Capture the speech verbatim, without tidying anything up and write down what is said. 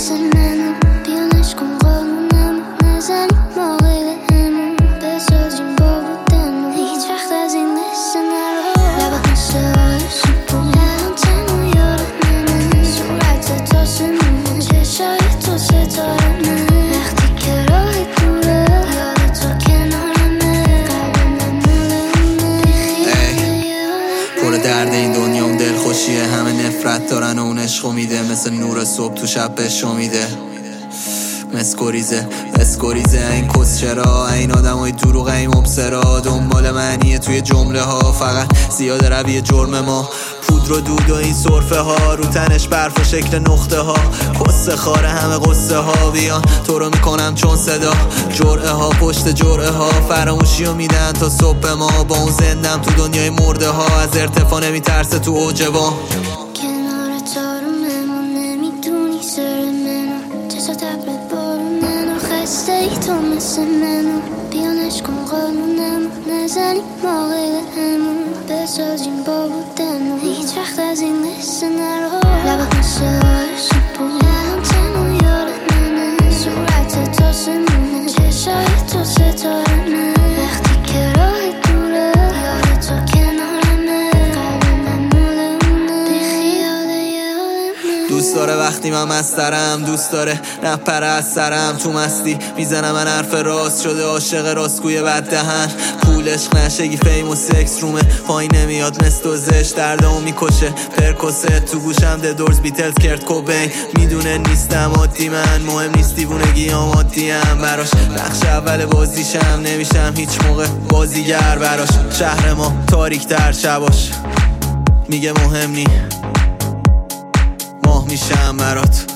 مثل منو بیانش کن قانونم نزنی ما غیر همون بسازیم با بودن هیچ وقت از این قصه نرو لبت مثل آرشون پولم تنو یارم منه صورت تا سمونه چشای تو ستاره من وقتی که راهی دوره یاد تو کنارمه قلبم مولونه پر درد این دنیا اون دل خوشیه همه نفرت دارن و اون عشقو میده مثل نور صبح تو شب بشو میده مسکوریزه مسکوریزه این کس چرا این آدم های دروغ این مبصرا دنبال معنیه توی جمله ها فقط زیاد روی جرم ما پودر و دود و این صرفه ها رو تنش برف و شکل نقطه ها قصه خاره همه قصه ها بیان تو رو میکنم چون صدا جرعه ها پشت جرعه ها فراموشی رو میدن تا صبح ما با اون زندم تو دنیای مرده ها از ارتفاع نمیترسه تو اوج با کنار تارو ممون نمیدونی سر منو چشا تبرت بارونن و خسته ای تو مثل منو بیانش کن قانونم نزنی ما غیر همون بسازیم با بودن هیچ وقت از این قصه نرو لبت مثل آرشون پولم تنو یارم منه صورت تا سمونه چشای تو ستاره من وقتی که راهی دوره یاد تو کنارمه قلبم مولونه بیخیال یادمه دوست داره وقتی من مسترم دوست داره نپره از سرم تو مستی میزنم من حرف راست شده عاشق راستگوی بد دهن پول عشق نشگی فیم و سکس رومه پایین نمیاد مثل و زشت دردمو میکشه پرکوسه تو گوشم ده دورز بیتلز کرد کوبین میدونه نیستم عادی من مهم نیست دیوونگی هم عادیم براش نقش اول بازیشم نمیشم هیچ موقع بازیگر براش شهر ما تاریک تر شباش میگه مهم نی ماه میشم برات